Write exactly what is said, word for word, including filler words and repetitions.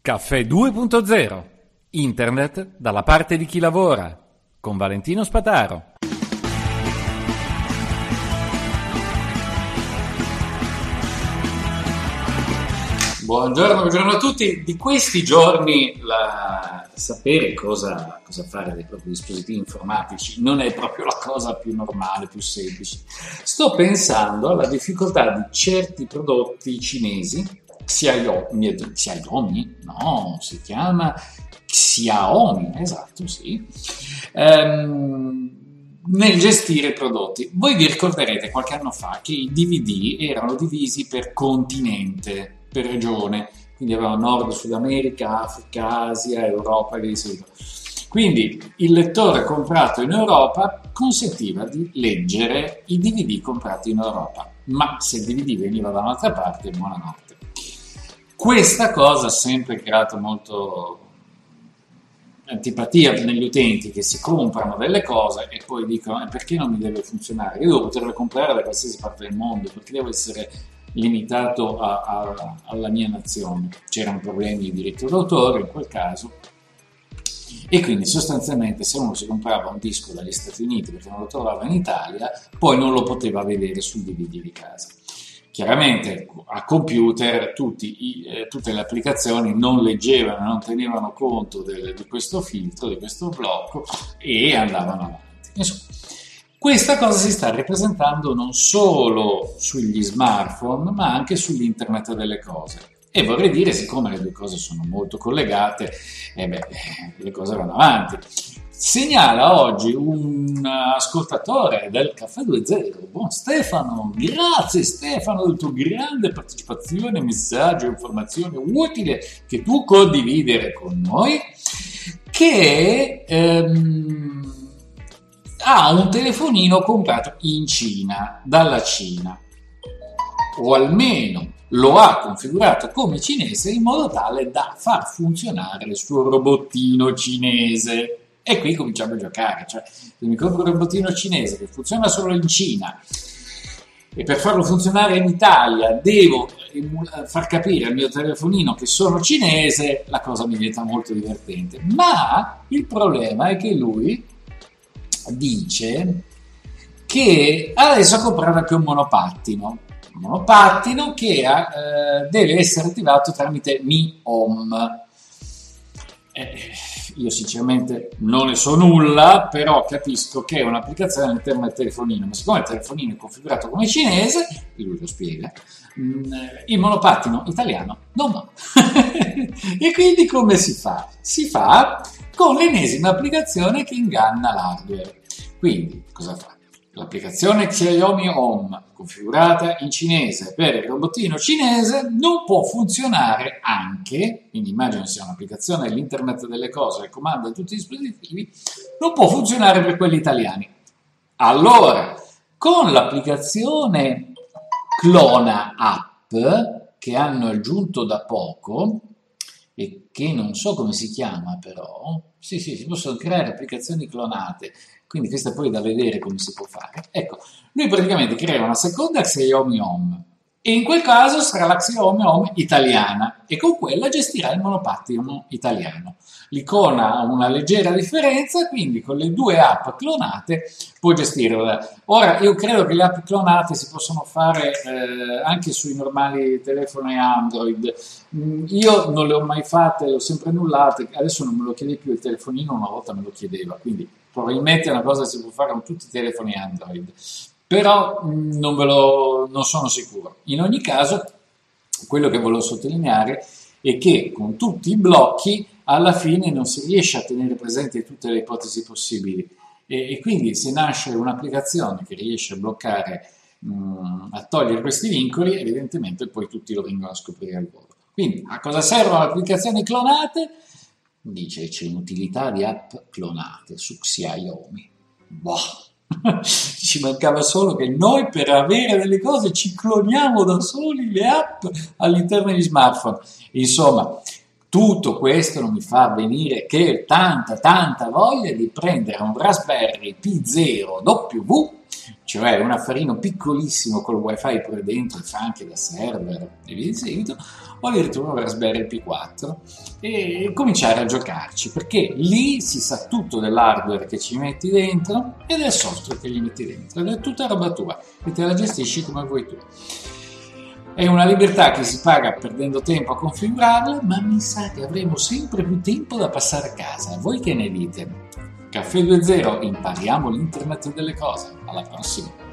Caffè due punto zero. Internet dalla parte di chi lavora. Con Valentino Spataro. Buongiorno, buongiorno a tutti. Di questi giorni la... sapere cosa, cosa fare dei propri dispositivi informatici non è proprio la cosa più normale, più semplice. Sto pensando alla difficoltà di certi prodotti cinesi, Xiaomi, Xiaomi? No, si chiama Xiaomi, esatto, sì, ehm, nel gestire i prodotti. Voi vi ricorderete qualche anno fa che i D V D erano divisi per continente, per regione, quindi avevamo Nord, Sud America, Africa, Asia, Europa e via di seguito. Quindi il lettore comprato in Europa consentiva di leggere i D V D comprati in Europa, ma se il D V D veniva da un'altra parte, buonanotte. Questa cosa ha sempre creato molto antipatia negli utenti che si comprano delle cose e poi dicono eh, perché non mi deve funzionare? Io devo poterle comprare da qualsiasi parte del mondo, perché devo essere limitato a, a, alla mia nazione. C'erano problemi di diritto d'autore in quel caso e quindi sostanzialmente se uno si comprava un disco dagli Stati Uniti perché non lo trovava in Italia, poi non lo poteva vedere sul D V D di casa. Chiaramente a computer tutti i, eh, tutte le applicazioni non leggevano, non tenevano conto del, di questo filtro, di questo blocco e andavano avanti. Insomma, questa cosa si sta ripresentando non solo sugli smartphone, ma anche sull'internet delle cose. E vorrei dire, siccome le due cose sono molto collegate, eh beh, le cose vanno avanti. Segnala oggi un ascoltatore del Caffè due punto zero, buon Stefano, grazie Stefano del tuo grande partecipazione, messaggio, informazione utile che tu condividere con noi, che ehm, ha un telefonino comprato in Cina, dalla Cina, o almeno lo ha configurato come cinese in modo tale da far funzionare il suo robottino cinese. E qui cominciamo a giocare, cioè se mi compro un robottino cinese che funziona solo in Cina e per farlo funzionare in Italia devo far capire al mio telefonino che sono cinese, la cosa mi diventa molto divertente. Ma il problema è che lui dice che adesso ha comprato anche un monopattino, un monopattino che ha, eh, deve essere attivato tramite Mi Home. Eh, io sinceramente non ne so nulla, però capisco che è un'applicazione all'interno del telefonino, ma siccome il telefonino è configurato come cinese, e lui lo spiega, mh, il monopattino italiano non va. E quindi come si fa? Si fa con l'ennesima applicazione che inganna l'hardware. Quindi cosa fa? L'applicazione Xiaomi Home, configurata in cinese per il robottino cinese, non può funzionare anche, quindi immagino sia un'applicazione dell'internet delle cose che comanda tutti i dispositivi, non può funzionare per quelli italiani. Allora, con l'applicazione Clona App, che hanno aggiunto da poco, e che non so come si chiama però, sì sì, si possono creare applicazioni clonate, quindi questa poi è da vedere come si può fare. Ecco, lui praticamente crea una seconda Xiaomi Home e in quel caso sarà la Xiaomi Home italiana e con quella gestirà il monopattino italiano. L'icona ha una leggera differenza, quindi con le due app clonate può gestirla. Ora, io credo che le app clonate si possono fare eh, anche sui normali telefoni Android. Mm, io non le ho mai fatte, le ho sempre annullate, adesso non me lo chiede più il telefonino, una volta me lo chiedeva, quindi probabilmente è una cosa che si può fare con tutti i telefoni Android, però mh, non, ve lo, non sono sicuro. In ogni caso, quello che volevo sottolineare è che con tutti i blocchi alla fine non si riesce a tenere presente tutte le ipotesi possibili e, e quindi se nasce un'applicazione che riesce a bloccare, mh, a togliere questi vincoli, evidentemente poi tutti lo vengono a scoprire al volo. Quindi a cosa servono le applicazioni clonate? Dice c'è un'utilità di app clonate su Xiaomi. Boh, ci mancava solo che noi per avere delle cose ci cloniamo da soli le app all'interno degli smartphone. Insomma, tutto questo non mi fa venire che tanta tanta voglia di prendere un Raspberry Pi zero W cioè un affarino piccolissimo col wifi pure dentro e fa anche da server e via di seguito, o addirittura un Raspberry Pi quattro e cominciare a giocarci, perché lì si sa tutto dell'hardware che ci metti dentro e del software che gli metti dentro, ed è tutta roba tua e te la gestisci come vuoi tu. È una libertà che si paga perdendo tempo a configurarla, ma mi sa che avremo sempre più tempo da passare a casa. Voi che ne dite? Caffè due zero, impariamo l'internet delle cose. Alla prossima!